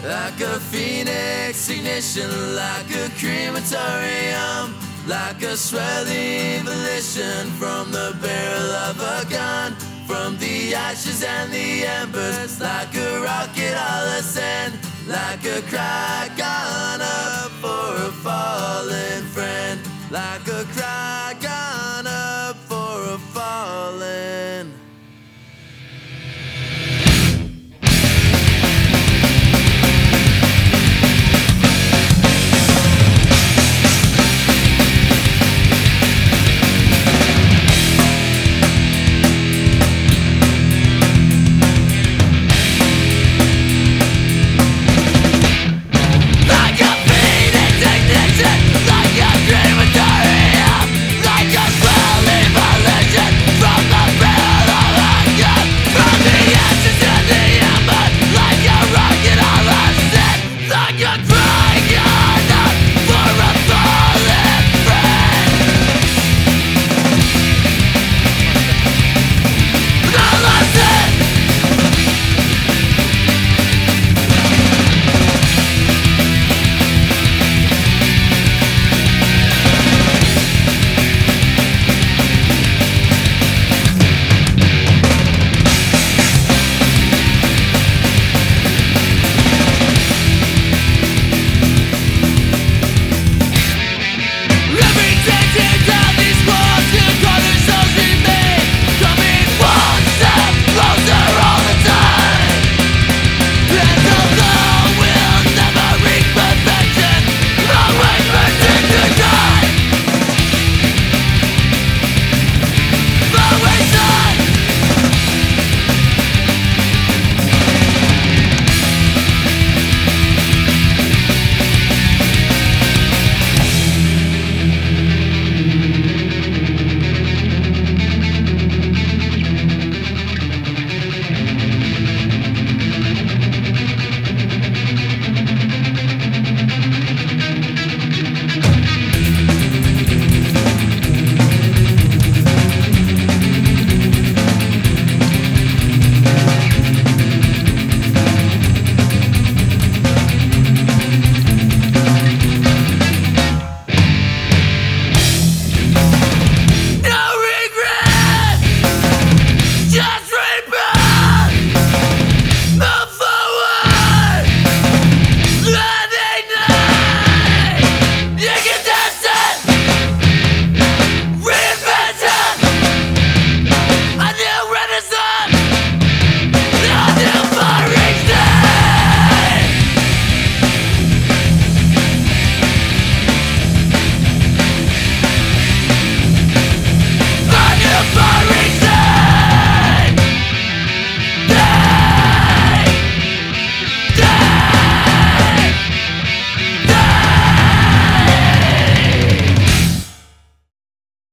Like a phoenix ignition, like a crematorium, like a swelling volition from the barrel of a gun, from the ashes and the embers, like a rocket I'll ascend, like a cry gone up for a fallen friend, like a cry